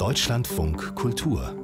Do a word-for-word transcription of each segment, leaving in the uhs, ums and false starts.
Deutschlandfunk Kultur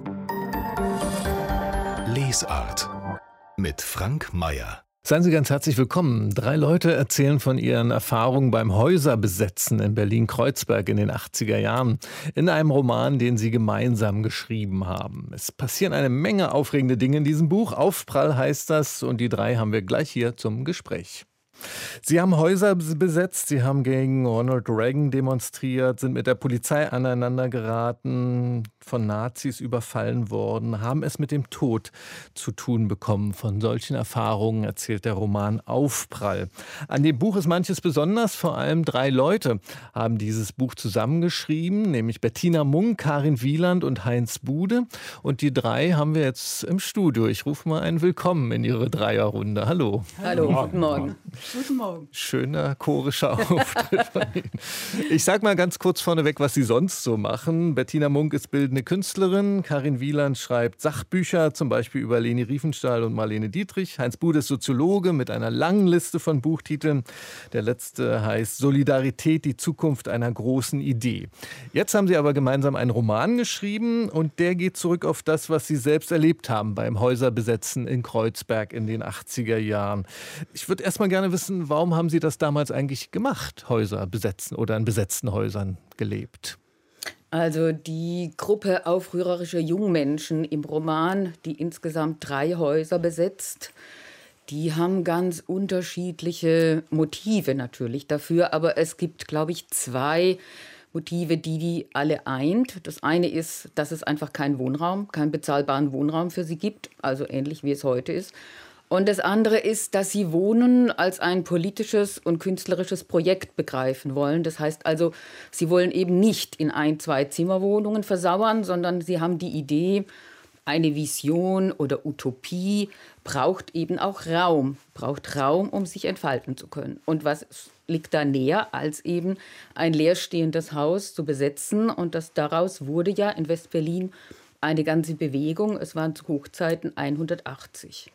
Lesart mit Frank Mayer. Seien Sie ganz herzlich willkommen. Drei Leute erzählen von ihren Erfahrungen beim Häuserbesetzen in Berlin-Kreuzberg in den achtziger Jahren. In einem Roman, den sie gemeinsam geschrieben haben. Es passieren eine Menge aufregende Dinge in diesem Buch. Aufprall heißt das und die drei haben wir gleich hier zum Gespräch. Sie haben Häuser besetzt, Sie haben gegen Ronald Reagan demonstriert, sind mit der Polizei aneinander geraten, von Nazis überfallen worden, haben es mit dem Tod zu tun bekommen. Von solchen Erfahrungen erzählt der Roman Aufprall. An dem Buch ist manches besonders, vor allem drei Leute haben dieses Buch zusammengeschrieben, nämlich Bettina Munk, Karin Wieland und Heinz Bude. Und die drei haben wir jetzt im Studio. Ich rufe mal einen Willkommen in Ihre Dreierrunde. Hallo. Hallo, guten Morgen. Guten Morgen. Schöner chorischer Auftritt von Ihnen. Ich sag mal ganz kurz vorneweg, was Sie sonst so machen. Bettina Munk ist bildende Künstlerin. Karin Wieland schreibt Sachbücher, zum Beispiel über Leni Riefenstahl und Marlene Dietrich. Heinz Bude ist Soziologe mit einer langen Liste von Buchtiteln. Der letzte heißt Solidarität, die Zukunft einer großen Idee. Jetzt haben Sie aber gemeinsam einen Roman geschrieben und der geht zurück auf das, was Sie selbst erlebt haben beim Häuserbesetzen in Kreuzberg in den achtziger Jahren. Ich würde erst mal gerne wissen, warum haben Sie das damals eigentlich gemacht, Häuser besetzen oder in besetzten Häusern gelebt? Also die Gruppe aufrührerischer Jungmenschen im Roman, die insgesamt drei Häuser besetzt, die haben ganz unterschiedliche Motive natürlich dafür. Aber es gibt, glaube ich, zwei Motive, die die alle eint. Das eine ist, dass es einfach keinen Wohnraum, keinen bezahlbaren Wohnraum für sie gibt, also ähnlich wie es heute ist. Und das andere ist, dass sie Wohnen als ein politisches und künstlerisches Projekt begreifen wollen. Das heißt also, sie wollen eben nicht in ein-, zwei Zimmerwohnungen versauern, sondern sie haben die Idee, eine Vision oder Utopie braucht eben auch Raum, braucht Raum, um sich entfalten zu können. Und was liegt da näher, als eben ein leerstehendes Haus zu besetzen? Und das, daraus wurde ja in West-Berlin eine ganze Bewegung. Es waren zu Hochzeiten hundertachtzig.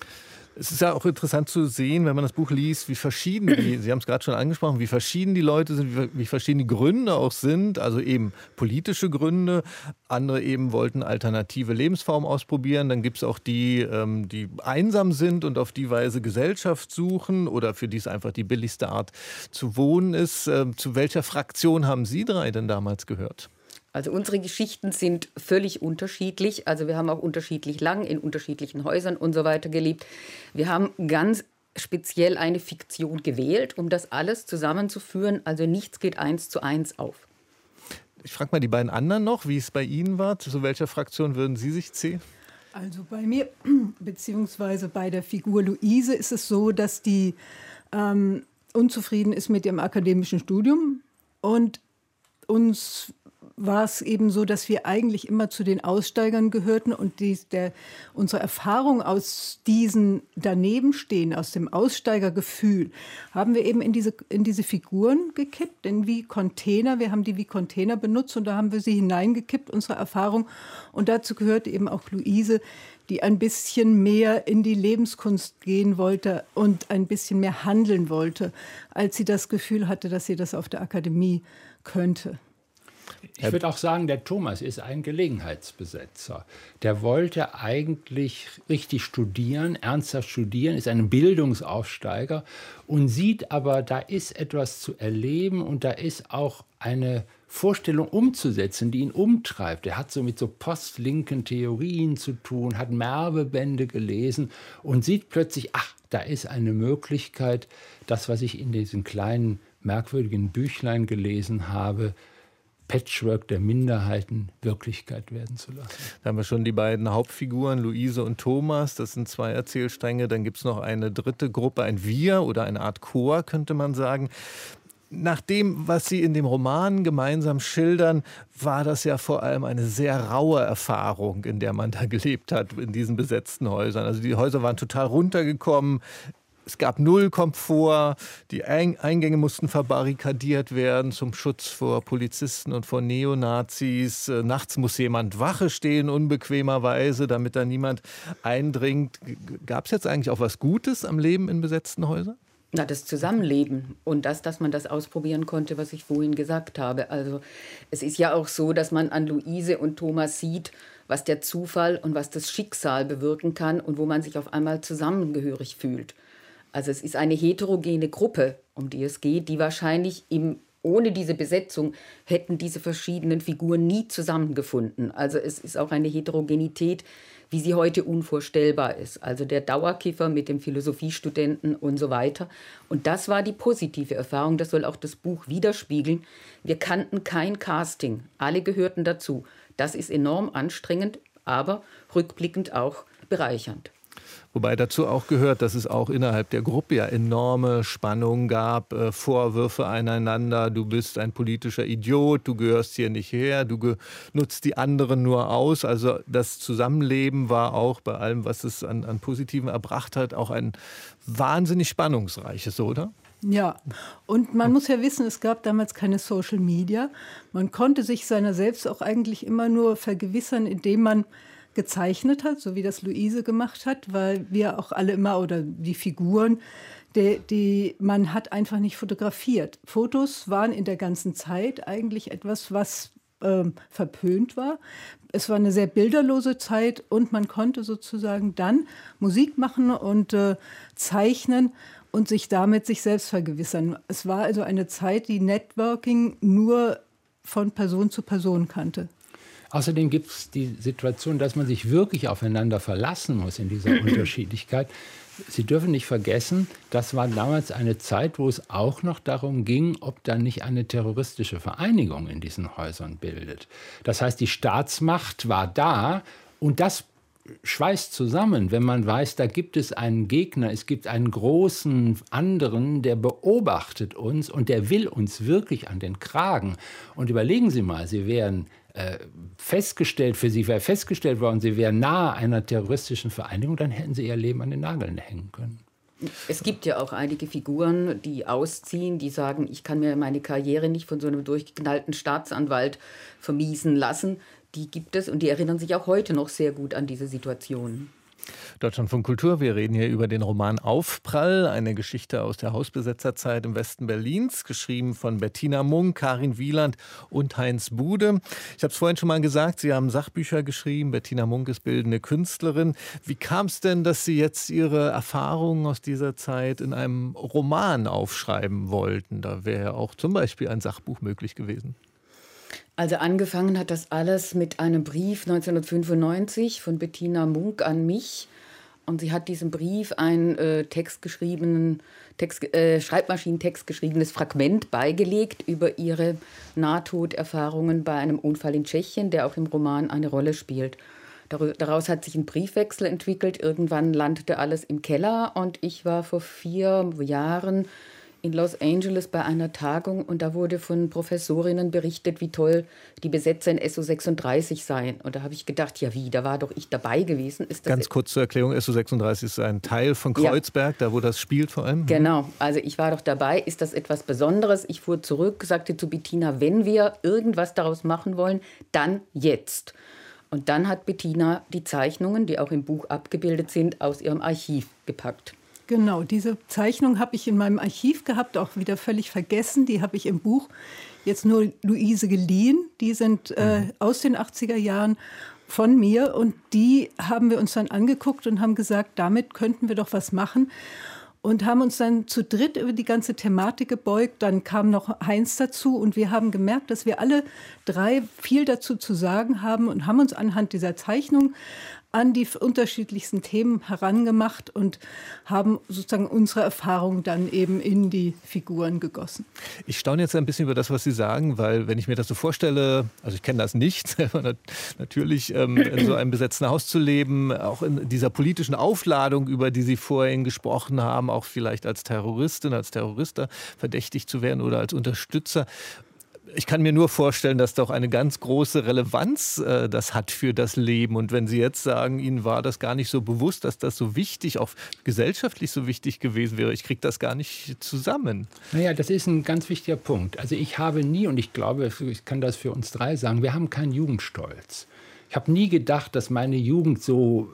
Es ist ja auch interessant zu sehen, wenn man das Buch liest, wie verschieden die, Sie haben es gerade schon angesprochen, wie verschieden die Leute sind, wie, wie verschieden die Gründe auch sind. Also eben politische Gründe, andere eben wollten alternative Lebensformen ausprobieren. Dann gibt es auch die, ähm, die einsam sind und auf die Weise Gesellschaft suchen oder für die es einfach die billigste Art zu wohnen ist. Ähm, zu welcher Fraktion haben Sie drei denn damals gehört? Also unsere Geschichten sind völlig unterschiedlich. Also wir haben auch unterschiedlich lang in unterschiedlichen Häusern und so weiter gelebt. Wir haben ganz speziell eine Fiktion gewählt, um das alles zusammenzuführen. Also nichts geht eins zu eins auf. Ich frage mal die beiden anderen noch, wie es bei Ihnen war. Zu welcher Fraktion würden Sie sich zählen? Also bei mir, beziehungsweise bei der Figur Luise, ist es so, dass die ähm, unzufrieden ist mit ihrem akademischen Studium. Und uns war es eben so, dass wir eigentlich immer zu den Aussteigern gehörten und die, der, unsere Erfahrung aus diesen Danebenstehen, aus dem Aussteigergefühl, haben wir eben in diese, in diese Figuren gekippt, in wie Container. Wir haben die wie Container benutzt und da haben wir sie hineingekippt, unsere Erfahrung. Und dazu gehörte eben auch Luise, die ein bisschen mehr in die Lebenskunst gehen wollte und ein bisschen mehr handeln wollte, als sie das Gefühl hatte, dass sie das auf der Akademie könnte. Ich würde auch sagen, der Thomas ist ein Gelegenheitsbesetzer. Der wollte eigentlich richtig studieren, ernsthaft studieren, ist ein Bildungsaufsteiger und sieht aber, da ist etwas zu erleben und da ist auch eine Vorstellung umzusetzen, die ihn umtreibt. Er hat so mit so postlinken Theorien zu tun, hat Merve-Bände gelesen und sieht plötzlich, ach, da ist eine Möglichkeit, das, was ich in diesen kleinen, merkwürdigen Büchlein gelesen habe, Patchwork der Minderheiten Wirklichkeit werden zu lassen. Da haben wir schon die beiden Hauptfiguren, Luise und Thomas. Das sind zwei Erzählstränge. Dann gibt es noch eine dritte Gruppe, ein Wir oder eine Art Chor, könnte man sagen. Nach dem, was Sie in dem Roman gemeinsam schildern, war das ja vor allem eine sehr raue Erfahrung, in der man da gelebt hat, in diesen besetzten Häusern. Also die Häuser waren total runtergekommen. Es gab null Komfort, die Eingänge mussten verbarrikadiert werden zum Schutz vor Polizisten und vor Neonazis. Nachts muss jemand Wache stehen, unbequemerweise, damit da niemand eindringt. Gab es jetzt eigentlich auch was Gutes am Leben in besetzten Häusern? Na, das Zusammenleben und das, dass man das ausprobieren konnte, was ich vorhin gesagt habe. Also es ist ja auch so, dass man an Luise und Thomas sieht, was der Zufall und was das Schicksal bewirken kann und wo man sich auf einmal zusammengehörig fühlt. Also es ist eine heterogene Gruppe, um die es geht, die wahrscheinlich im, ohne diese Besetzung hätten diese verschiedenen Figuren nie zusammengefunden. Also es ist auch eine Heterogenität, wie sie heute unvorstellbar ist. Also der Dauerkiffer mit dem Philosophiestudenten und so weiter. Und das war die positive Erfahrung, das soll auch das Buch widerspiegeln. Wir kannten kein Casting, alle gehörten dazu. Das ist enorm anstrengend, aber rückblickend auch bereichernd. Wobei dazu auch gehört, dass es auch innerhalb der Gruppe ja enorme Spannungen gab, äh, Vorwürfe aneinander, du bist ein politischer Idiot, du gehörst hier nicht her, du nutzt die anderen nur aus. Also das Zusammenleben war auch bei allem, was es an, an Positiven erbracht hat, auch ein wahnsinnig spannungsreiches, oder? Ja, und man muss ja wissen, es gab damals keine Social Media. Man konnte sich seiner selbst auch eigentlich immer nur vergewissern, indem man gezeichnet hat, so wie das Luise gemacht hat, weil wir auch alle immer, oder die Figuren, die, die man hat einfach nicht fotografiert. Fotos waren in der ganzen Zeit eigentlich etwas, was ähm, verpönt war. Es war eine sehr bilderlose Zeit und man konnte sozusagen dann Musik machen und äh, zeichnen und sich damit sich selbst vergewissern. Es war also eine Zeit, die Networking nur von Person zu Person kannte. Außerdem gibt es die Situation, dass man sich wirklich aufeinander verlassen muss in dieser Unterschiedlichkeit. Sie dürfen nicht vergessen, das war damals eine Zeit, wo es auch noch darum ging, ob da nicht eine terroristische Vereinigung in diesen Häusern bildet. Das heißt, die Staatsmacht war da und das schweißt zusammen, wenn man weiß, da gibt es einen Gegner, es gibt einen großen anderen, der beobachtet uns und der will uns wirklich an den Kragen. Und überlegen Sie mal, Sie wären äh, festgestellt, für Sie wäre festgestellt worden, Sie wären nahe einer terroristischen Vereinigung, dann hätten Sie Ihr Leben an den Nageln hängen können. Es gibt ja auch einige Figuren, die ausziehen, die sagen, ich kann mir meine Karriere nicht von so einem durchgeknallten Staatsanwalt vermiesen lassen. Die gibt es und die erinnern sich auch heute noch sehr gut an diese Situation. Deutschlandfunk Kultur, wir reden hier über den Roman Aufprall, eine Geschichte aus der Hausbesetzerzeit im Westen Berlins, geschrieben von Bettina Munk, Karin Wieland und Heinz Bude. Ich habe es vorhin schon mal gesagt, Sie haben Sachbücher geschrieben, Bettina Munk ist bildende Künstlerin. Wie kam es denn, dass Sie jetzt Ihre Erfahrungen aus dieser Zeit in einem Roman aufschreiben wollten? Da wäre ja auch zum Beispiel ein Sachbuch möglich gewesen. Also angefangen hat das alles mit einem Brief neunzehnhundertfünfundneunzig von Bettina Munk an mich. Und sie hat diesem Brief ein äh, textgeschriebenen, Text, äh, Schreibmaschinentext geschriebenes Fragment beigelegt über ihre Nahtoderfahrungen bei einem Unfall in Tschechien, der auch im Roman eine Rolle spielt. Daraus hat sich ein Briefwechsel entwickelt. Irgendwann landete alles im Keller und ich war vor vier Jahren in Los Angeles bei einer Tagung und da wurde von Professorinnen berichtet, wie toll die Besetzer in S O sechsunddreißig seien. Und da habe ich gedacht, ja wie, da war doch ich dabei gewesen. Ist das Ganz kurz zur Erklärung, S O sechsunddreißig ist ein Teil von Kreuzberg, ja, da wo das spielt vor allem. Genau, also ich war doch dabei. Ist das etwas Besonderes? Ich fuhr zurück, sagte zu Bettina, wenn wir irgendwas daraus machen wollen, dann jetzt. Und dann hat Bettina die Zeichnungen, die auch im Buch abgebildet sind, aus ihrem Archiv gepackt. Genau, diese Zeichnung habe ich in meinem Archiv gehabt, auch wieder völlig vergessen. Die habe ich im Buch jetzt nur Luise geliehen. Die sind äh, aus den achtziger Jahren von mir und die haben wir uns dann angeguckt und haben gesagt, damit könnten wir doch was machen. Und haben uns dann zu dritt über die ganze Thematik gebeugt. Dann kam noch Heinz dazu und wir haben gemerkt, dass wir alle drei viel dazu zu sagen haben und haben uns anhand dieser Zeichnung an die unterschiedlichsten Themen herangemacht und haben sozusagen unsere Erfahrungen dann eben in die Figuren gegossen. Ich staune jetzt ein bisschen über das, was Sie sagen, weil wenn ich mir das so vorstelle, also ich kenne das nicht, natürlich ähm, in so einem besetzten Haus zu leben, auch in dieser politischen Aufladung, über die Sie vorhin gesprochen haben, auch vielleicht als Terroristin, als Terrorist verdächtigt zu werden oder als Unterstützer. Ich kann mir nur vorstellen, dass doch eine ganz große Relevanz äh, das hat für das Leben. Und wenn Sie jetzt sagen, Ihnen war das gar nicht so bewusst, dass das so wichtig, auch gesellschaftlich so wichtig gewesen wäre, ich kriege das gar nicht zusammen. Naja, das ist ein ganz wichtiger Punkt. Also ich habe nie, und ich glaube, ich kann das für uns drei sagen, wir haben keinen Jugendstolz. Ich Ich habe nie gedacht, dass meine Jugend so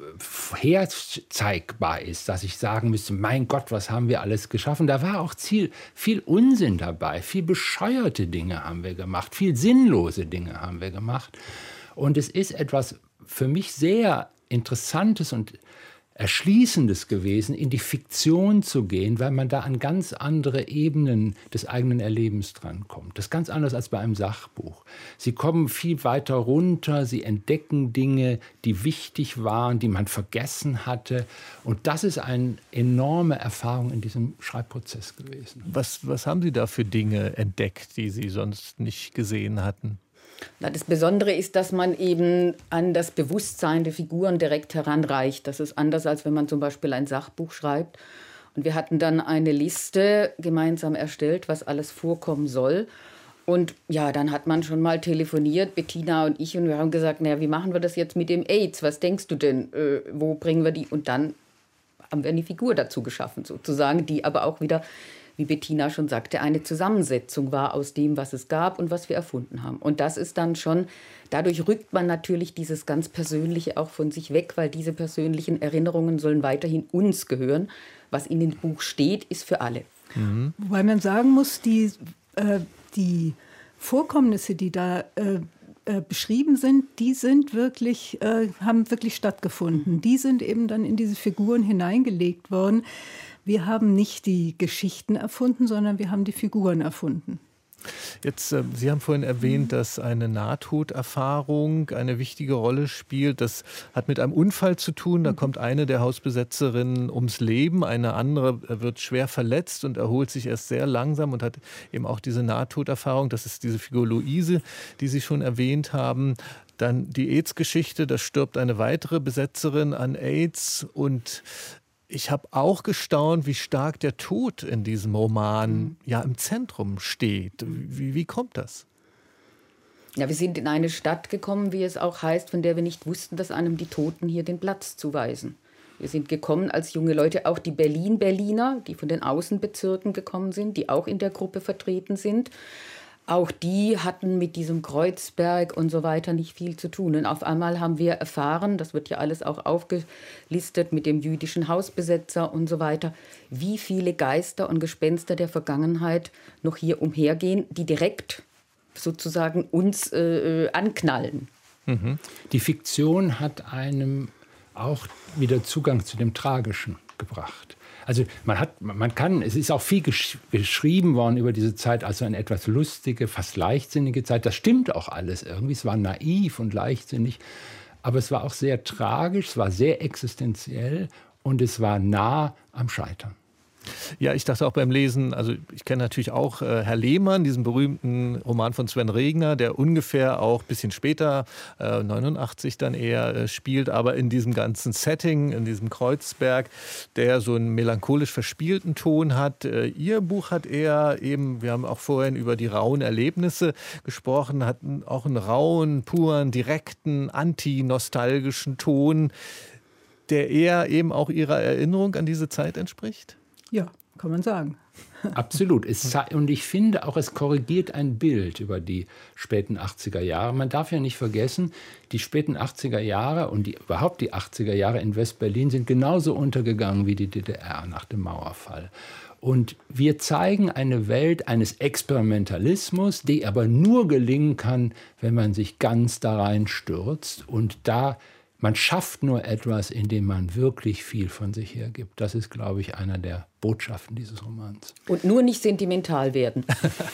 herzeigbar ist, dass ich sagen müsste, mein Gott, was haben wir alles geschaffen. Da war auch viel, viel Unsinn dabei, viel bescheuerte Dinge haben wir gemacht, viel sinnlose Dinge haben wir gemacht. Und es ist etwas für mich sehr Interessantes und Erschließendes gewesen, in die Fiktion zu gehen, weil man da an ganz andere Ebenen des eigenen Erlebens drankommt. Das ist ganz anders als bei einem Sachbuch. Sie kommen viel weiter runter, sie entdecken Dinge, die wichtig waren, die man vergessen hatte. Und das ist eine enorme Erfahrung in diesem Schreibprozess gewesen. Was, was haben Sie da für Dinge entdeckt, die Sie sonst nicht gesehen hatten? Na, das Besondere ist, dass man eben an das Bewusstsein der Figuren direkt heranreicht. Das ist anders, als wenn man zum Beispiel ein Sachbuch schreibt. Und wir hatten dann eine Liste gemeinsam erstellt, was alles vorkommen soll. Und ja, dann hat man schon mal telefoniert, Bettina und ich, und wir haben gesagt, naja, wie machen wir das jetzt mit dem AIDS? Was denkst du denn? Äh, wo bringen wir die? Und dann haben wir eine Figur dazu geschaffen, sozusagen, die aber auch wieder, wie Bettina schon sagte, eine Zusammensetzung war aus dem, was es gab und was wir erfunden haben. Und das ist dann schon, dadurch rückt man natürlich dieses ganz Persönliche auch von sich weg, weil diese persönlichen Erinnerungen sollen weiterhin uns gehören. Was in dem Buch steht, ist für alle. Mhm. Wobei man sagen muss, die, äh, die Vorkommnisse, die da äh, äh, beschrieben sind, die sind wirklich, äh, haben wirklich stattgefunden. Die sind eben dann in diese Figuren hineingelegt worden. Wir haben nicht die Geschichten erfunden, sondern wir haben die Figuren erfunden. Jetzt, äh, Sie haben vorhin erwähnt, dass eine Nahtoderfahrung eine wichtige Rolle spielt. Das hat mit einem Unfall zu tun. Da kommt eine der Hausbesetzerinnen ums Leben, eine andere wird schwer verletzt und erholt sich erst sehr langsam und hat eben auch diese Nahtoderfahrung. Das ist diese Figur Luise, die Sie schon erwähnt haben. Dann die AIDS-Geschichte, da stirbt eine weitere Besetzerin an AIDS und ich habe auch gestaunt, wie stark der Tod in diesem Roman ja im Zentrum steht. Wie, wie kommt das? Ja, wir sind in eine Stadt gekommen, wie es auch heißt, von der wir nicht wussten, dass einem die Toten hier den Platz zuweisen. Wir sind gekommen als junge Leute, auch die Berlin-Berliner, die von den Außenbezirken gekommen sind, die auch in der Gruppe vertreten sind. Auch die hatten mit diesem Kreuzberg und so weiter nicht viel zu tun. Und auf einmal haben wir erfahren, das wird ja alles auch aufgelistet mit dem jüdischen Hausbesetzer und so weiter, wie viele Geister und Gespenster der Vergangenheit noch hier umhergehen, die direkt sozusagen uns äh, anknallen. Mhm. Die Fiktion hat einem auch wieder Zugang zu dem Tragischen gebracht. Also man hat, man kann, es ist auch viel gesch- geschrieben worden über diese Zeit, also eine etwas lustige, fast leichtsinnige Zeit. Das stimmt auch alles irgendwie. Es war naiv und leichtsinnig, aber es war auch sehr tragisch, es war sehr existenziell und es war nah am Scheitern. Ja, ich dachte auch beim Lesen, also ich kenne natürlich auch äh, Herr Lehmann, diesen berühmten Roman von Sven Regner, der ungefähr auch ein bisschen später, äh, neunundachtzig dann eher, äh, spielt, aber in diesem ganzen Setting, in diesem Kreuzberg, der so einen melancholisch verspielten Ton hat. Äh, Ihr Buch hat eher eben, wir haben auch vorhin über die rauen Erlebnisse gesprochen, hat auch einen rauen, puren, direkten, anti-nostalgischen Ton, der eher eben auch Ihrer Erinnerung an diese Zeit entspricht? Ja, kann man sagen. Absolut. Es, und ich finde auch, es korrigiert ein Bild über die späten achtziger Jahre. Man darf ja nicht vergessen, die späten achtziger Jahre und die, überhaupt die achtziger Jahre in West-Berlin sind genauso untergegangen wie die D D R nach dem Mauerfall. Und wir zeigen eine Welt eines Experimentalismus, die aber nur gelingen kann, wenn man sich ganz da rein stürzt und da man schafft nur etwas, indem man wirklich viel von sich hergibt. Das ist, glaube ich, einer der Botschaften dieses Romans. Und nur nicht sentimental werden.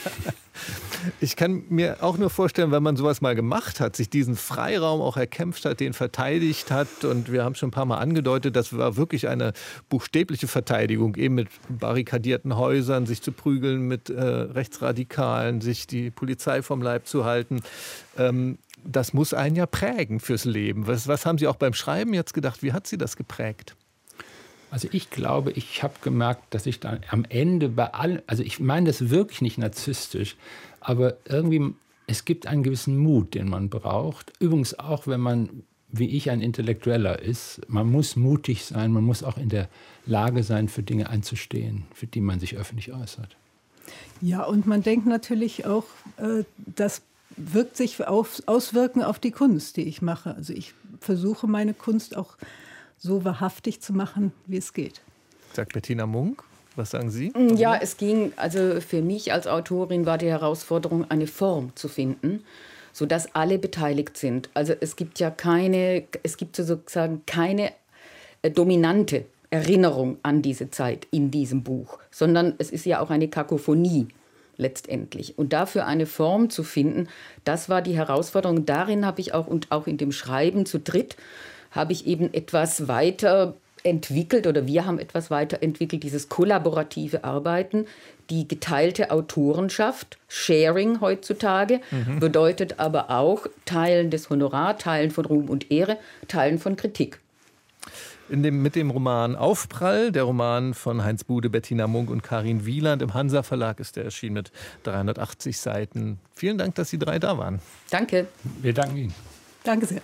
Ich kann mir auch nur vorstellen, wenn man sowas mal gemacht hat, sich diesen Freiraum auch erkämpft hat, den verteidigt hat. Und wir haben schon ein paar Mal angedeutet, das war wirklich eine buchstäbliche Verteidigung, eben mit barrikadierten Häusern, sich zu prügeln mit äh, Rechtsradikalen, sich die Polizei vom Leib zu halten. Ähm, Das muss einen ja prägen fürs Leben. Was, was haben Sie auch beim Schreiben jetzt gedacht? Wie hat Sie das geprägt? Also ich glaube, ich habe gemerkt, dass ich dann am Ende bei allem, also ich meine das wirklich nicht narzisstisch, aber irgendwie, es gibt einen gewissen Mut, den man braucht. Übrigens auch, wenn man, wie ich, ein Intellektueller ist. Man muss mutig sein, man muss auch in der Lage sein, für Dinge einzustehen, für die man sich öffentlich äußert. Ja, und man denkt natürlich auch, äh, dass wirkt sich auf, auswirken auf die Kunst, die ich mache. Also ich versuche, meine Kunst auch so wahrhaftig zu machen, wie es geht. Sagt Bettina Munk. Was sagen Sie? Ja, es ging, also für mich als Autorin war die Herausforderung, eine Form zu finden, sodass alle beteiligt sind. Also es gibt ja keine, es gibt sozusagen keine äh, dominante Erinnerung an diese Zeit in diesem Buch, sondern es ist ja auch eine Kakophonie letztendlich. Und dafür eine Form zu finden, das war die Herausforderung. Darin habe ich auch, und auch in dem Schreiben zu dritt, habe ich eben etwas weiter entwickelt oder wir haben etwas weiterentwickelt, dieses kollaborative Arbeiten, die geteilte Autorenschaft, Sharing heutzutage, mhm. bedeutet aber auch Teilen des Honorar, Teilen von Ruhm und Ehre, Teilen von Kritik. In dem, mit dem Roman Aufprall, der Roman von Heinz Bude, Bettina Munk und Karin Wieland, im Hansa Verlag ist der erschienen mit dreihundertachtzig Seiten. Vielen Dank, dass Sie drei da waren. Danke. Wir danken Ihnen. Danke sehr.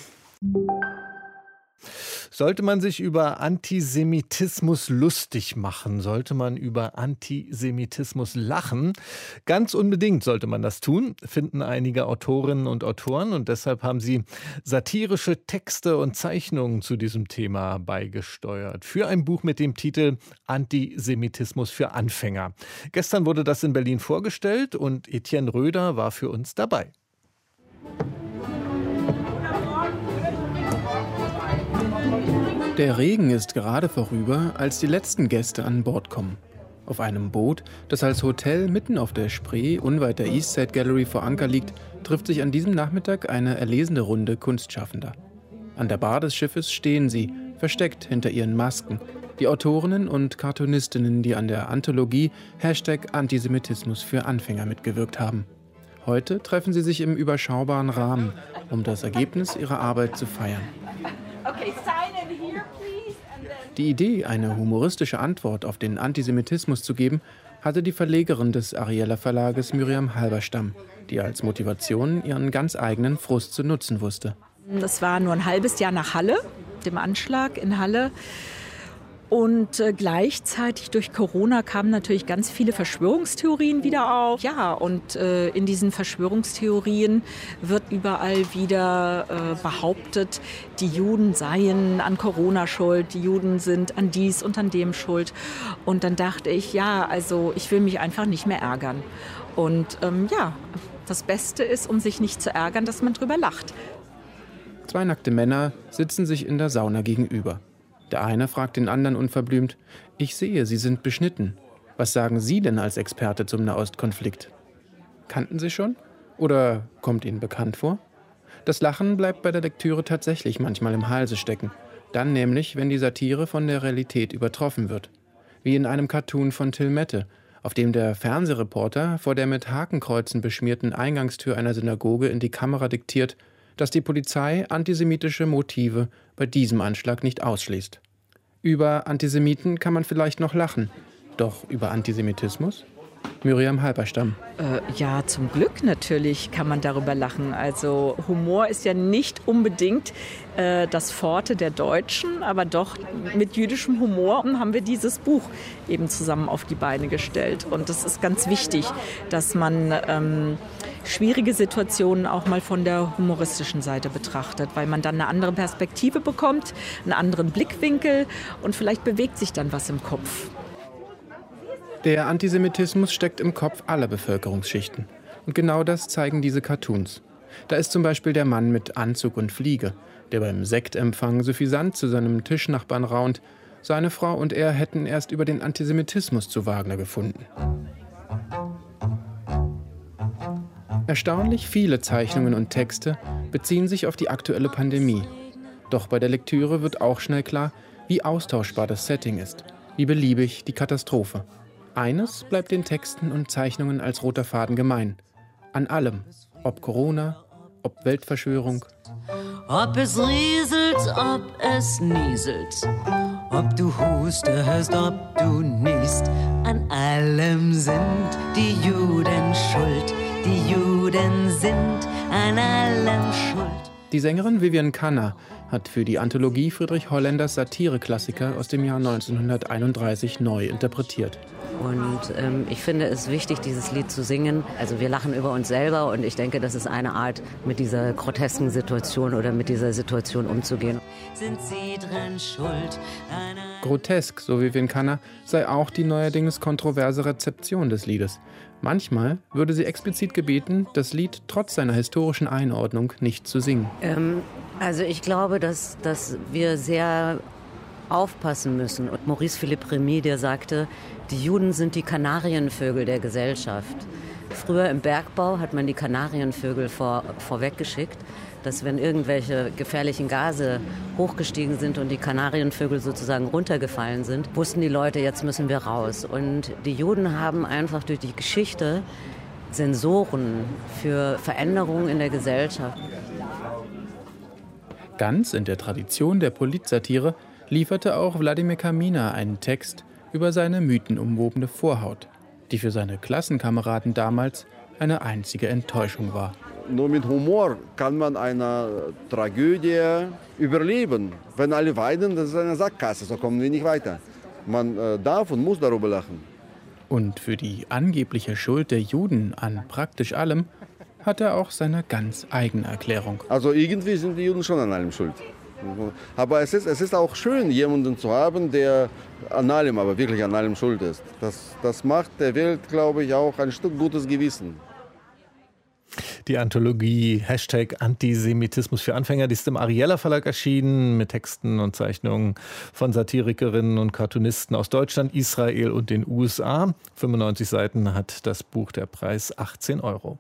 Sollte man sich über Antisemitismus lustig machen? Sollte man über Antisemitismus lachen? Ganz unbedingt sollte man das tun, finden einige Autorinnen und Autoren. Und deshalb haben sie satirische Texte und Zeichnungen zu diesem Thema beigesteuert. Für ein Buch mit dem Titel Antisemitismus für Anfänger. Gestern wurde das in Berlin vorgestellt und Etienne Röder war für uns dabei. Der Regen ist gerade vorüber, als die letzten Gäste an Bord kommen. Auf einem Boot, das als Hotel mitten auf der Spree unweit der Eastside Gallery vor Anker liegt, trifft sich an diesem Nachmittag eine erlesene Runde Kunstschaffender. An der Bar des Schiffes stehen sie, versteckt hinter ihren Masken, die Autorinnen und Cartoonistinnen, die an der Anthologie Hashtag Antisemitismus für Anfänger mitgewirkt haben. Heute treffen sie sich im überschaubaren Rahmen, um das Ergebnis ihrer Arbeit zu feiern. Die Idee, eine humoristische Antwort auf den Antisemitismus zu geben, hatte die Verlegerin des Ariella Verlages Miriam Halberstam, die als Motivation ihren ganz eigenen Frust zu nutzen wusste. Das war nur ein halbes Jahr nach Halle, dem Anschlag in Halle. Und äh, gleichzeitig durch Corona kamen natürlich ganz viele Verschwörungstheorien wieder auf. Ja, und äh, in diesen Verschwörungstheorien wird überall wieder äh, behauptet, die Juden seien an Corona schuld, die Juden sind an dies und an dem schuld. Und dann dachte ich, ja, also ich will mich einfach nicht mehr ärgern. Und ähm, ja, das Beste ist, um sich nicht zu ärgern, dass man drüber lacht. Zwei nackte Männer sitzen sich in der Sauna gegenüber. Der eine fragt den anderen unverblümt: Ich sehe, Sie sind beschnitten. Was sagen Sie denn als Experte zum Nahostkonflikt? Kannten Sie schon? Oder kommt Ihnen bekannt vor? Das Lachen bleibt bei der Lektüre tatsächlich manchmal im Halse stecken. Dann nämlich, wenn die Satire von der Realität übertroffen wird. Wie in einem Cartoon von Till Mette, auf dem der Fernsehreporter vor der mit Hakenkreuzen beschmierten Eingangstür einer Synagoge in die Kamera diktiert, dass die Polizei antisemitische Motive bei diesem Anschlag nicht ausschließt. Über Antisemiten kann man vielleicht noch lachen, doch über Antisemitismus? Miriam Halberstam. Äh, ja, zum Glück natürlich kann man darüber lachen. Also Humor ist ja nicht unbedingt äh, das Forte der Deutschen, aber doch mit jüdischem Humor haben wir dieses Buch eben zusammen auf die Beine gestellt. Und das ist ganz wichtig, dass man ähm, schwierige Situationen auch mal von der humoristischen Seite betrachtet, weil man dann eine andere Perspektive bekommt, einen anderen Blickwinkel und vielleicht bewegt sich dann was im Kopf. Der Antisemitismus steckt im Kopf aller Bevölkerungsschichten. Und genau das zeigen diese Cartoons. Da ist zum Beispiel der Mann mit Anzug und Fliege, der beim Sektempfang suffisant zu seinem Tischnachbarn raunt. Seine Frau und er hätten erst über den Antisemitismus zu Wagner gefunden. Erstaunlich viele Zeichnungen und Texte beziehen sich auf die aktuelle Pandemie. Doch bei der Lektüre wird auch schnell klar, wie austauschbar das Setting ist, wie beliebig die Katastrophe. Eines bleibt den Texten und Zeichnungen als roter Faden gemein. An allem, ob Corona, ob Weltverschwörung. Ob es rieselt, ob es nieselt, ob du hustest, ob du niest, an allem sind die Juden schuld, die Juden sind an allem schuld. Die Sängerin Vivian Canna hat für die Anthologie Friedrich Holländers Satire-Klassiker aus dem Jahr neunzehnhunderteinunddreißig neu interpretiert. Und ähm, ich finde es wichtig, dieses Lied zu singen. Also wir lachen über uns selber und ich denke, das ist eine Art, mit dieser grotesken Situation oder mit dieser Situation umzugehen. Sind Sie dran schuld? Grotesk, so wie Wincana, sei auch die neuerdings kontroverse Rezeption des Liedes. Manchmal würde sie explizit gebeten, das Lied trotz seiner historischen Einordnung nicht zu singen. Ähm, also ich glaube, dass, dass wir sehr aufpassen müssen. Und Maurice Philippe Remy, der sagte, die Juden sind die Kanarienvögel der Gesellschaft. Früher im Bergbau hat man die Kanarienvögel vor, vorweggeschickt, dass wenn irgendwelche gefährlichen Gase hochgestiegen sind und die Kanarienvögel sozusagen runtergefallen sind, wussten die Leute, jetzt müssen wir raus. Und die Juden haben einfach durch die Geschichte Sensoren für Veränderungen in der Gesellschaft. Ganz in der Tradition der Politsatire lieferte auch Wladimir Kaminer einen Text über seine mythenumwobene Vorhaut, die für seine Klassenkameraden damals eine einzige Enttäuschung war. Nur mit Humor kann man eine Tragödie überleben. Wenn alle weinen, das ist eine Sackgasse, so kommen wir nicht weiter. Man äh, darf und muss darüber lachen. Und für die angebliche Schuld der Juden an praktisch allem hat er auch seine ganz eigene Erklärung. Also irgendwie sind die Juden schon an allem schuld. Aber es ist, es ist auch schön, jemanden zu haben, der an allem, aber wirklich an allem schuld ist. Das, das macht der Welt, glaube ich, auch ein Stück gutes Gewissen. Die Anthologie Hashtag Antisemitismus für Anfänger, die ist im Ariella Verlag erschienen mit Texten und Zeichnungen von Satirikerinnen und Cartoonisten aus Deutschland, Israel und den U S A. fünfundneunzig Seiten hat das Buch, der Preis achtzehn Euro.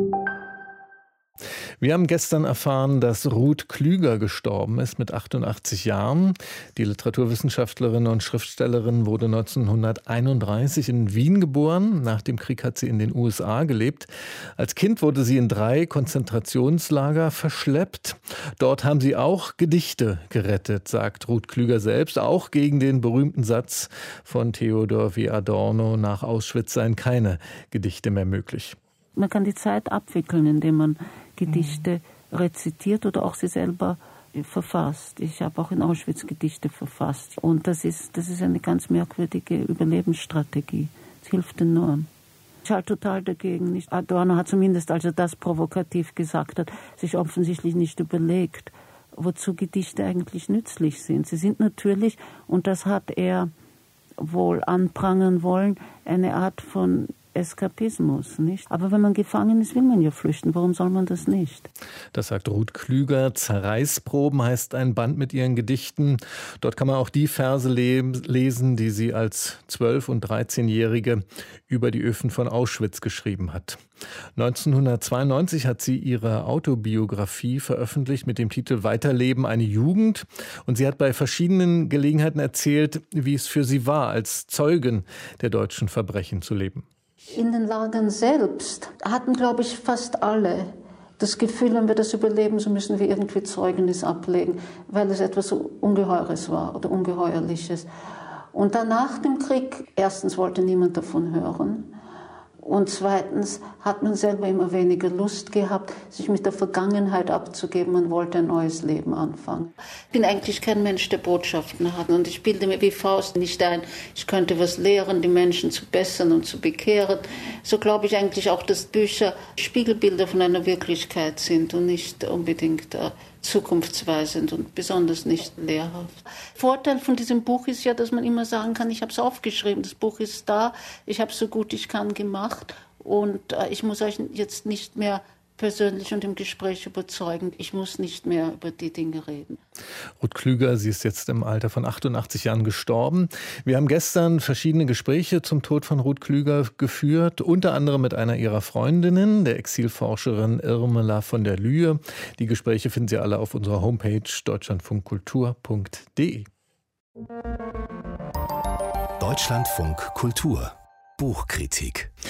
Wir haben gestern erfahren, dass Ruth Klüger gestorben ist mit achtundachtzig Jahren. Die Literaturwissenschaftlerin und Schriftstellerin wurde neunzehnhunderteinunddreißig in Wien geboren. Nach dem Krieg hat sie in den U S A gelebt. Als Kind wurde sie in drei Konzentrationslager verschleppt. Dort haben sie auch Gedichte gerettet, sagt Ruth Klüger selbst, auch gegen den berühmten Satz von Theodor W. Adorno: Nach Auschwitz seien keine Gedichte mehr möglich. Man kann die Zeit abwickeln, indem man Gedichte rezitiert oder auch sie selber verfasst. Ich habe auch in Auschwitz Gedichte verfasst. Und das ist, das ist eine ganz merkwürdige Überlebensstrategie. Es hilft enorm. Ich halte total dagegen. Nicht. Adorno hat zumindest, als er das provokativ gesagt hat, sich offensichtlich nicht überlegt, wozu Gedichte eigentlich nützlich sind. Sie sind natürlich, und das hat er wohl anprangern wollen, eine Art von Eskapismus, nicht? Aber wenn man gefangen ist, will man ja flüchten. Warum soll man das nicht? Das sagt Ruth Klüger. Zerreißproben heißt ein Band mit ihren Gedichten. Dort kann man auch die Verse le- lesen, die sie als zwölf- und dreizehnjährige über die Öfen von Auschwitz geschrieben hat. neunzehnhundertzweiundneunzig hat sie ihre Autobiografie veröffentlicht mit dem Titel Weiterleben, eine Jugend. Und sie hat bei verschiedenen Gelegenheiten erzählt, wie es für sie war, als Zeugin der deutschen Verbrechen zu leben. In den Lagern selbst hatten, glaube ich, fast alle das Gefühl, wenn wir das überleben, so müssen wir irgendwie Zeugnis ablegen, weil es etwas so Ungeheures war oder Ungeheuerliches. Und dann nach dem Krieg, erstens wollte niemand davon hören. Und zweitens hat man selber immer weniger Lust gehabt, sich mit der Vergangenheit abzugeben. Man wollte ein neues Leben anfangen. Ich bin eigentlich kein Mensch, der Botschaften hat. Und ich bilde mir wie Faust nicht ein, ich könnte was lehren, die Menschen zu bessern und zu bekehren. So glaube ich eigentlich auch, dass Bücher Spiegelbilder von einer Wirklichkeit sind und nicht unbedingt äh, zukunftsweisend und besonders nicht lehrhaft. Vorteil von diesem Buch ist ja, dass man immer sagen kann, ich habe es aufgeschrieben, das Buch ist da, ich habe es so gut ich kann gemacht und äh, ich muss euch jetzt nicht mehr persönlich und im Gespräch überzeugen. Ich muss nicht mehr über die Dinge reden. Ruth Klüger, sie ist jetzt im Alter von achtundachtzig Jahren gestorben. Wir haben gestern verschiedene Gespräche zum Tod von Ruth Klüger geführt, unter anderem mit einer ihrer Freundinnen, der Exilforscherin Irmela von der Lühe. Die Gespräche finden Sie alle auf unserer Homepage deutschlandfunkkultur punkt de. Deutschlandfunk Kultur Buchkritik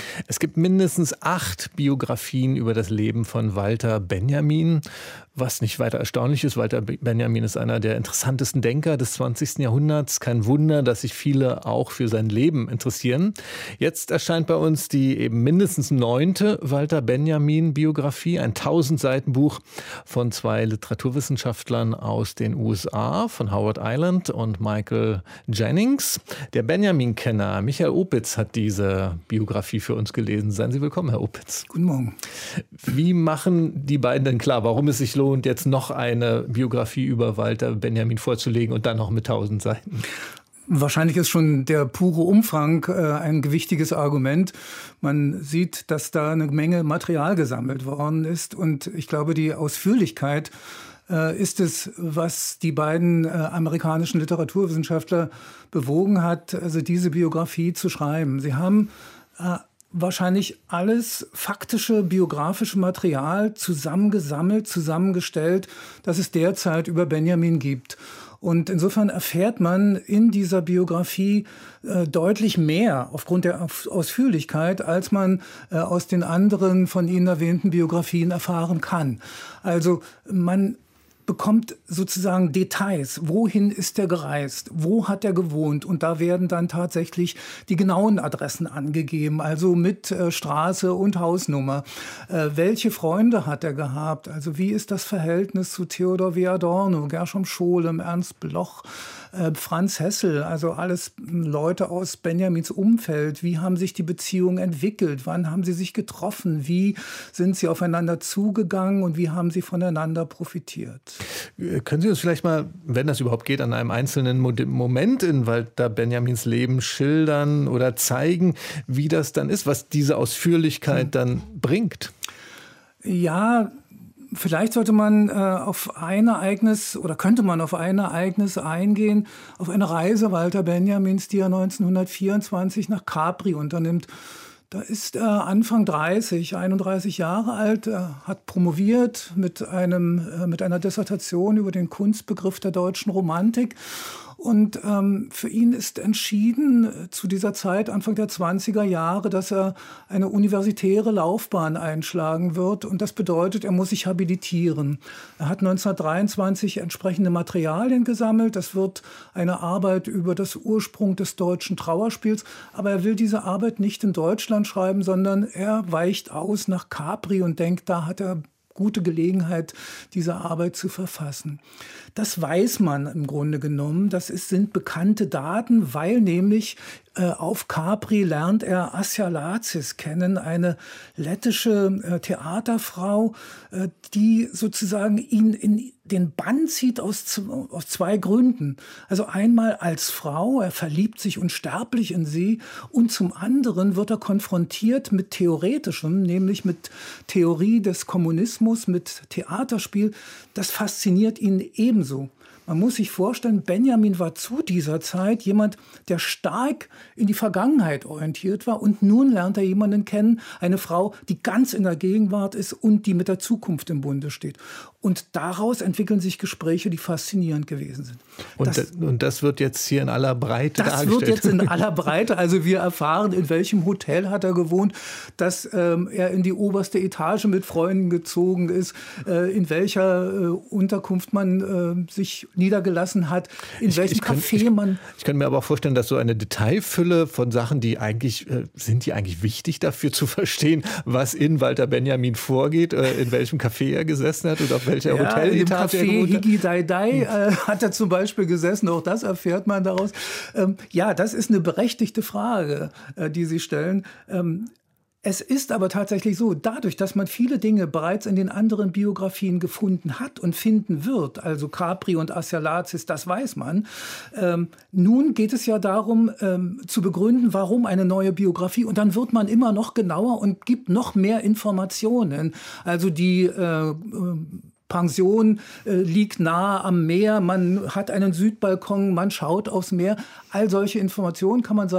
Es gibt mindestens acht Biografien über das Leben von Walter Benjamin. Was nicht weiter erstaunlich ist, Walter Benjamin ist einer der interessantesten Denker des zwanzigsten Jahrhunderts. Kein Wunder, dass sich viele auch für sein Leben interessieren. Jetzt erscheint bei uns die eben mindestens neunte Walter Benjamin-Biografie, ein tausend Seiten Buch von zwei Literaturwissenschaftlern aus den U S A, von Howard Island und Michael Jennings. Der Benjamin-Kenner Michael Opitz hat diese Biografie für uns gelesen. Seien Sie willkommen, Herr Opitz. Guten Morgen. Wie machen die beiden denn klar, warum es sich lohnt, und jetzt noch eine Biografie über Walter Benjamin vorzulegen und dann noch mit tausend Seiten? Wahrscheinlich ist schon der pure Umfang äh, ein gewichtiges Argument. Man sieht, dass da eine Menge Material gesammelt worden ist. Und ich glaube, die Ausführlichkeit äh, ist es, was die beiden äh, amerikanischen Literaturwissenschaftler bewogen hat, also diese Biografie zu schreiben. Sie haben äh, wahrscheinlich alles faktische, biografische Material zusammengesammelt, zusammengestellt, das es derzeit über Benjamin gibt. Und insofern erfährt man in dieser Biografie äh, deutlich mehr aufgrund der Ausführlichkeit, als man äh, aus den anderen von Ihnen erwähnten Biografien erfahren kann. Also man bekommt sozusagen Details. Wohin ist er gereist? Wo hat er gewohnt? Und da werden dann tatsächlich die genauen Adressen angegeben, also mit äh, Straße und Hausnummer. Äh, welche Freunde hat er gehabt? Also wie ist das Verhältnis zu Theodor W. Adorno, Gershom Scholem, Ernst Bloch, äh, Franz Hessel? Also alles Leute aus Benjamins Umfeld. Wie haben sich die Beziehungen entwickelt? Wann haben sie sich getroffen? Wie sind sie aufeinander zugegangen? Und wie haben sie voneinander profitiert? Können Sie uns vielleicht mal, wenn das überhaupt geht, an einem einzelnen Moment in Walter Benjamins Leben schildern oder zeigen, wie das dann ist, was diese Ausführlichkeit dann bringt? Ja, vielleicht sollte man äh, auf ein Ereignis oder könnte man auf ein Ereignis eingehen, auf eine Reise Walter Benjamins, die er neunzehnhundertvierundzwanzig nach Capri unternimmt. Da ist er Anfang dreißig, einunddreißig Jahre alt, er hat promoviert mit, einem, äh, mit einer Dissertation über den Kunstbegriff der deutschen Romantik. Und ähm, für ihn ist entschieden äh, zu dieser Zeit, Anfang der zwanziger Jahre, dass er eine universitäre Laufbahn einschlagen wird. Und das bedeutet, er muss sich habilitieren. Er hat neunzehnhundertdreiundzwanzig entsprechende Materialien gesammelt. Das wird eine Arbeit über das Ursprung des deutschen Trauerspiels. Aber er will diese Arbeit nicht in Deutschland schreiben, sondern er weicht aus nach Capri und denkt, da hat er gute Gelegenheit, diese Arbeit zu verfassen. Das weiß man im Grunde genommen. Das ist, sind bekannte Daten, weil nämlich äh, auf Capri lernt er Asja Lacis kennen, eine lettische äh, Theaterfrau, äh, die sozusagen ihn in den Bann zieht aus, aus zwei Gründen. Also einmal als Frau, er verliebt sich unsterblich in sie, und zum anderen wird er konfrontiert mit Theoretischem, nämlich mit Theorie des Kommunismus, mit Theaterspiel. Das fasziniert ihn ebenso. Man muss sich vorstellen, Benjamin war zu dieser Zeit jemand, der stark in die Vergangenheit orientiert war. Und nun lernt er jemanden kennen, eine Frau, die ganz in der Gegenwart ist und die mit der Zukunft im Bunde steht. Und daraus entwickeln sich Gespräche, die faszinierend gewesen sind. Und das, das, und das wird jetzt hier in aller Breite das dargestellt? Das wird jetzt in aller Breite. Also wir erfahren, in welchem Hotel hat er gewohnt, dass ähm, er in die oberste Etage mit Freunden gezogen ist, äh, in welcher äh, Unterkunft man äh, sich niedergelassen hat, in ich, welchem ich Café kann, man... Ich, ich kann mir aber auch vorstellen, dass so eine Detailfülle von Sachen, die eigentlich, äh, sind die eigentlich wichtig dafür zu verstehen, was in Walter Benjamin vorgeht, äh, in welchem Café er gesessen hat und auf welcher ja, Hoteletage er gewohnt hat. Higi Dai Dai äh, hat er zum Beispiel gesessen, auch das erfährt man daraus. Ähm, ja, das ist eine berechtigte Frage, äh, die Sie stellen. Ähm, Es ist aber tatsächlich so, dadurch, dass man viele Dinge bereits in den anderen Biografien gefunden hat und finden wird, also Capri und Asja Lacis, das weiß man. Ähm, nun geht es ja darum, ähm, zu begründen, warum eine neue Biografie. Und dann wird man immer noch genauer und gibt noch mehr Informationen. Also die äh, Pension äh, liegt nahe am Meer, man hat einen Südbalkon, man schaut aufs Meer. All solche Informationen, kann man sagen,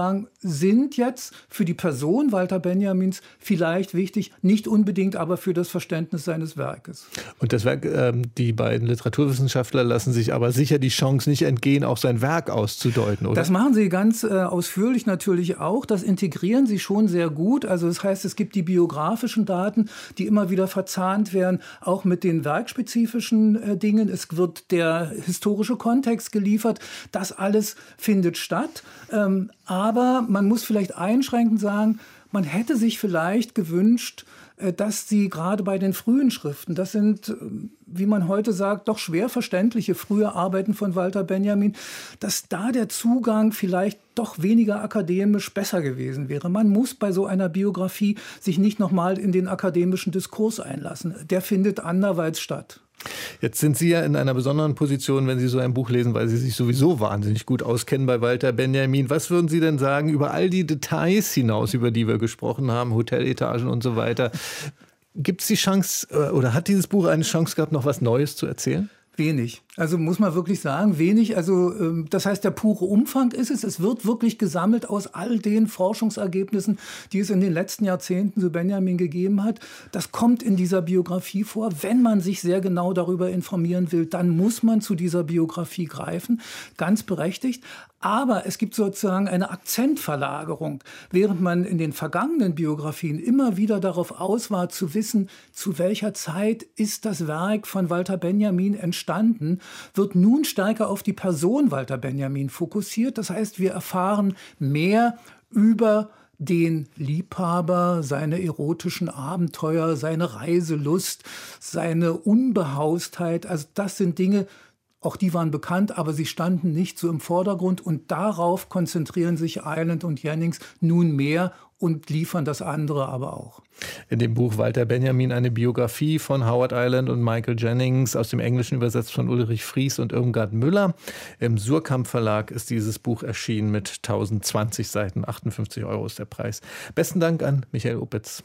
sind jetzt für die Person Walter Benjamins vielleicht wichtig, nicht unbedingt aber für das Verständnis seines Werkes. Und das Werk, äh, die beiden Literaturwissenschaftler lassen sich aber sicher die Chance nicht entgehen, auch sein Werk auszudeuten, oder? Das machen sie ganz äh, ausführlich natürlich auch. Das integrieren sie schon sehr gut. Also das heißt, es gibt die biografischen Daten, die immer wieder verzahnt werden, auch mit den werkspezifischen äh, Dingen. Es wird der historische Kontext geliefert. Das alles findet statt. Ähm, aber man muss vielleicht einschränkend sagen, man hätte sich vielleicht gewünscht, dass sie gerade bei den frühen Schriften, das sind, wie man heute sagt, doch schwer verständliche frühe Arbeiten von Walter Benjamin, dass da der Zugang vielleicht doch weniger akademisch besser gewesen wäre. Man muss bei so einer Biografie sich nicht nochmal in den akademischen Diskurs einlassen. Der findet anderweitig statt. Jetzt sind Sie ja in einer besonderen Position, wenn Sie so ein Buch lesen, weil Sie sich sowieso wahnsinnig gut auskennen bei Walter Benjamin. Was würden Sie denn sagen über all die Details hinaus, über die wir gesprochen haben, Hoteletagen und so weiter? Gibt es die Chance oder hat dieses Buch eine Chance gehabt, noch was Neues zu erzählen? Wenig. Also muss man wirklich sagen, wenig. Also das heißt, der pure Umfang ist es. Es wird wirklich gesammelt aus all den Forschungsergebnissen, die es in den letzten Jahrzehnten zu Benjamin gegeben hat. Das kommt in dieser Biografie vor. Wenn man sich sehr genau darüber informieren will, dann muss man zu dieser Biografie greifen. Ganz berechtigt. Aber es gibt sozusagen eine Akzentverlagerung. Während man in den vergangenen Biografien immer wieder darauf aus war, zu wissen, zu welcher Zeit ist das Werk von Walter Benjamin entstanden, wird nun stärker auf die Person Walter Benjamin fokussiert. Das heißt, wir erfahren mehr über den Liebhaber, seine erotischen Abenteuer, seine Reiselust, seine Unbehaustheit. Also das sind Dinge, auch die waren bekannt, aber sie standen nicht so im Vordergrund. Und darauf konzentrieren sich Ireland und Jennings nun mehr und liefern das andere aber auch. In dem Buch Walter Benjamin eine Biografie von Howard Ireland und Michael Jennings, aus dem Englischen übersetzt von Ulrich Fries und Irmgard Müller. Im Surkamp Verlag ist dieses Buch erschienen mit tausendzwanzig Seiten. achtundfünfzig Euro ist der Preis. Besten Dank an Michael Opitz.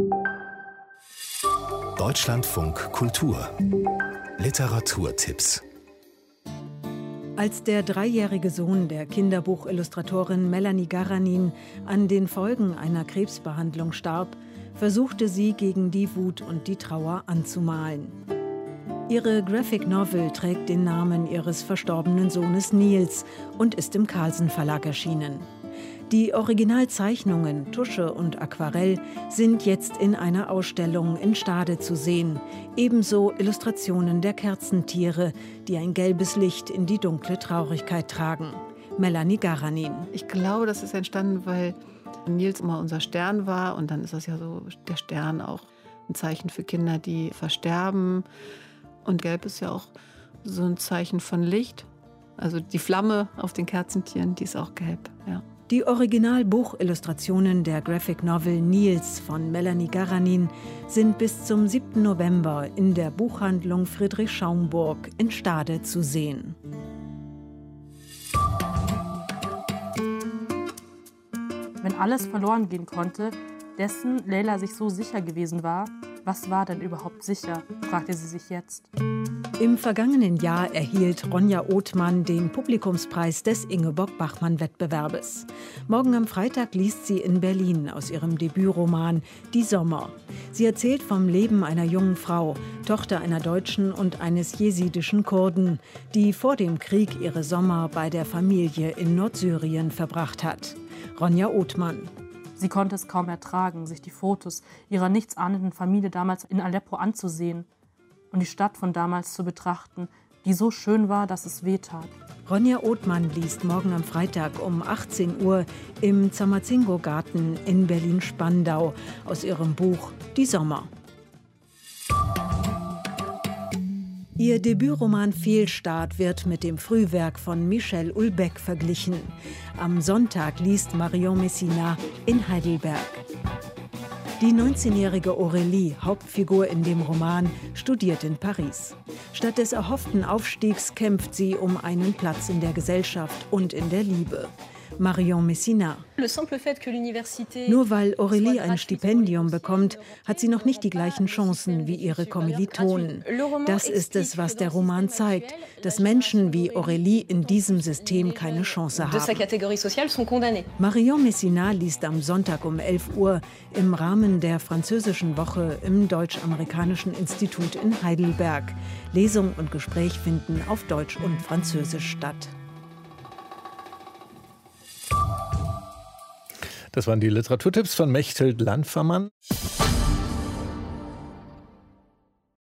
Deutschlandfunk Kultur. Literaturtipps. Als der dreijährige Sohn der Kinderbuchillustratorin Melanie Garanin an den Folgen einer Krebsbehandlung starb, versuchte sie, gegen die Wut und die Trauer anzumalen. Ihre Graphic Novel trägt den Namen ihres verstorbenen Sohnes Niels und ist im Carlsen Verlag erschienen. Die Originalzeichnungen, Tusche und Aquarell sind jetzt in einer Ausstellung in Stade zu sehen. Ebenso Illustrationen der Kerzentiere, die ein gelbes Licht in die dunkle Traurigkeit tragen. Melanie Garanin. Ich glaube, das ist entstanden, weil Niels immer unser Stern war. Und dann ist das ja so, der Stern auch ein Zeichen für Kinder, die versterben. Und gelb ist ja auch so ein Zeichen von Licht. Also die Flamme auf den Kerzentieren, die ist auch gelb, ja. Die Originalbuchillustrationen der Graphic Novel Niels von Melanie Garanin sind bis zum siebten November in der Buchhandlung Friedrich Schaumburg in Stade zu sehen. Wenn alles verloren gehen konnte, dessen Leila sich so sicher gewesen war, was war denn überhaupt sicher, fragte sie sich jetzt. Im vergangenen Jahr erhielt Ronja Othmann den Publikumspreis des Ingeborg-Bachmann-Wettbewerbes. Morgen am Freitag liest sie in Berlin aus ihrem Debütroman Die Sommer. Sie erzählt vom Leben einer jungen Frau, Tochter einer Deutschen und eines jesidischen Kurden, die vor dem Krieg ihre Sommer bei der Familie in Nordsyrien verbracht hat. Ronja Othmann. Sie konnte es kaum ertragen, sich die Fotos ihrer nichtsahnenden Familie damals in Aleppo anzusehen und die Stadt von damals zu betrachten, die so schön war, dass es wehtat. Ronja Othmann liest morgen am Freitag um achtzehn Uhr im Zamazingo-Garten in Berlin-Spandau aus ihrem Buch Die Sommer. Ihr Debütroman Fehlstart wird mit dem Frühwerk von Michel Houellebecq verglichen. Am Sonntag liest Marion Messina in Heidelberg. Die neunzehnjährige Aurélie, Hauptfigur in dem Roman, studiert in Paris. Statt des erhofften Aufstiegs kämpft sie um einen Platz in der Gesellschaft und in der Liebe. Marion Messina. Nur weil Aurélie ein Stipendium bekommt, hat sie noch nicht die gleichen Chancen wie ihre Kommilitonen. Das ist es, was der Roman zeigt, dass Menschen wie Aurélie in diesem System keine Chance haben. Marion Messina liest am Sonntag um elf Uhr im Rahmen der Französischen Woche im Deutsch-Amerikanischen Institut in Heidelberg. Lesung und Gespräch finden auf Deutsch und Französisch statt. Das waren die Literaturtipps von Mechthild Landfermann.